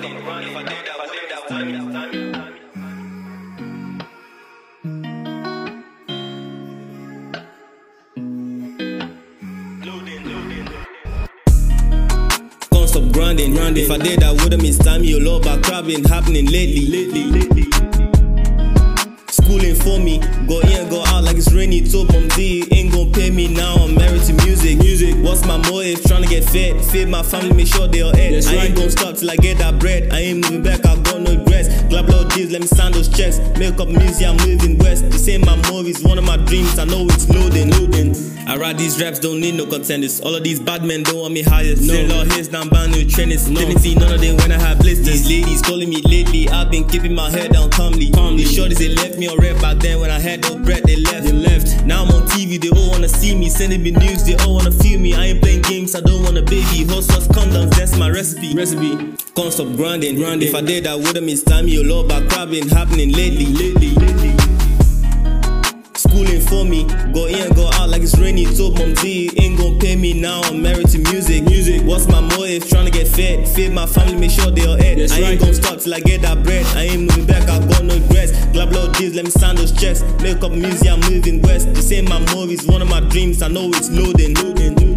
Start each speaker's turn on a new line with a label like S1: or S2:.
S1: Can't stop grinding. If I did, I would've missed time. Your law about crap been happening lately. Schooling for me, go in, go out like it's rainy. Told Mom D, ain't gon' pay me now. I'm married to music. What's my motive? Tryna get fed, feed my family, make sure they all ate. I ain't gon' stop till I get that bread. I ain't moving back, I got no regrets. Glad blood deals, let me sign those checks. Make up music, I'm moving west. This ain't my movies, one of my dreams. I know it's loading. I write these raps, don't need no contenders. All of these bad men don't want me hired. No law hits down by new trainers. Didn't see none of them when I had blisters. These ladies calling me lately, I've been keeping my head down calmly. These shorties, they left me on red back then when I had no bread, they left. Now I'm on TV, they all wanna see me. Sending me news, they all wanna feel me. I ain't playing games, I don't want a baby. Hot sauce condoms, that's my recipe. Can't stop grinding. If I did, I would've missed time. Your law about crap been happening lately. Schooling for me, go in, go out like it's rainy. Told Mom D, ain't gon' pay me now. I'm married to music. What's my motive? Tryna get fed, feed my family, make sure they all ate. I ain't gon' stop till I get that bread. I ain't moving back, I got no regrets. Glad blood deals, let me sign those checks. Make up music, I'm moving west. This ain't my movies, one of my dreams. I know it's loading.